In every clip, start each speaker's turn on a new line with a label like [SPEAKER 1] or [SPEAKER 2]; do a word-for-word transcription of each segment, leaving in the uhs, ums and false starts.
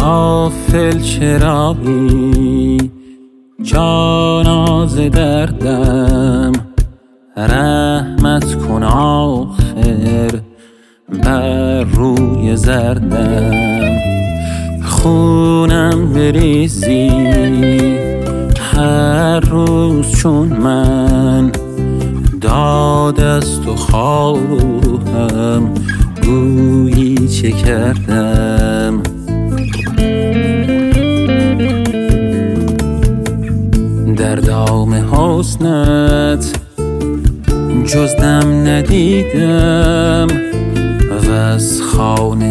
[SPEAKER 1] غافل چرایی جانا ز دردم، رحمت کن آخر بر روی زردم. خونم بریزی هر روز چون من، داد از تو خواهم گویی چه کردم. در دام حسنت جز دم ندیدم و از خوان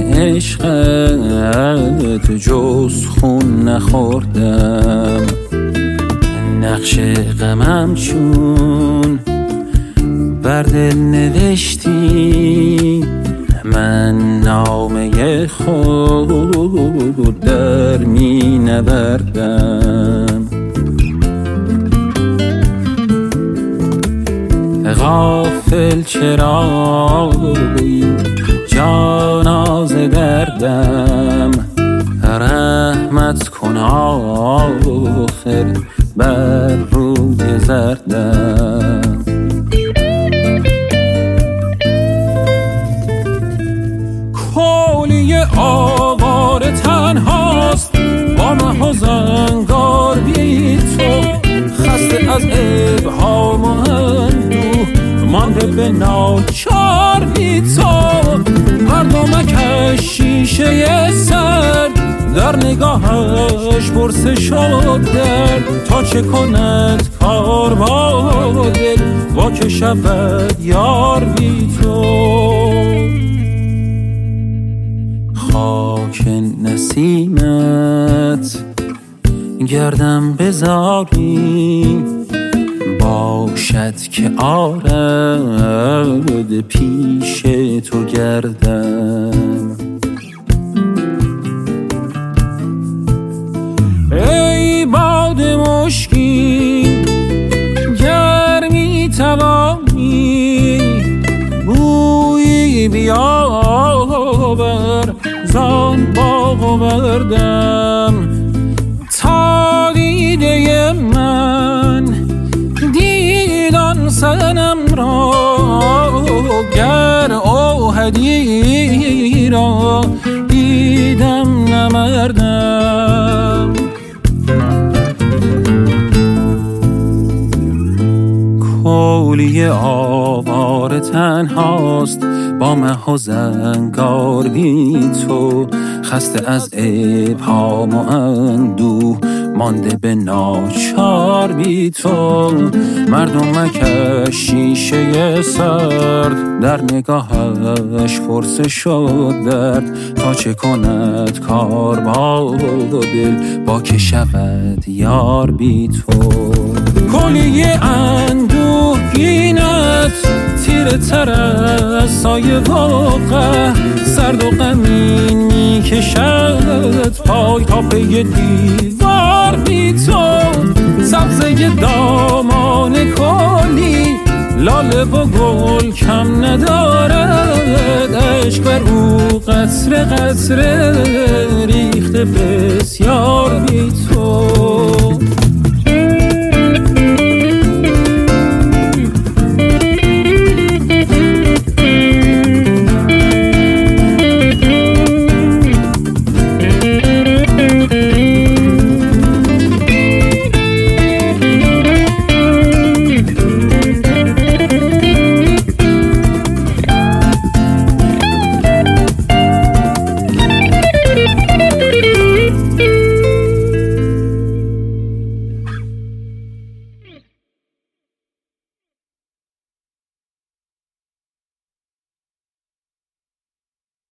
[SPEAKER 1] عشقت جز خون نخوردم. نقش غمم چون بر دل نوشتی، من نامه خود در می نوردم. غافل چرایی جانا ز دردم، رحمت کن آخر بر روی زردم. کولی آواره تنهاست با مه زنگار بی تو، خسته از ابهام و اندوه مانده به ناچار بی تو. مردمک شیشه سرد در نگاهش برسه شد درد، تا چه کند کار با دل وا که شود یار بی تو. خاک نسیمت گردم بذاری، باشد که آرد پیش تو گردم. ای باد مشکین گر می توانی، بویی بیاور زان باغ و بردم. تا دیده من دیدان سنم را، گر اوحدی را دیدم نمردم. کولی آواره تنهاست با مه و زنگار بی تو، خسته از ابهام و اندوه مانده به ناچار بی تو. مردمک شیشه سرد در نگاهش پرسه شد درد، تا چه کند کار با دل وا که شود یار بی تو. کلی اندوهگینت تیره تر از سایه واقع، سرد و غمین می کشد پای تا پی دیوار بی تو. سبزه دامان کلی لاله و گل کم ندارد، عشق بر او قطره قطره ریخته بسیار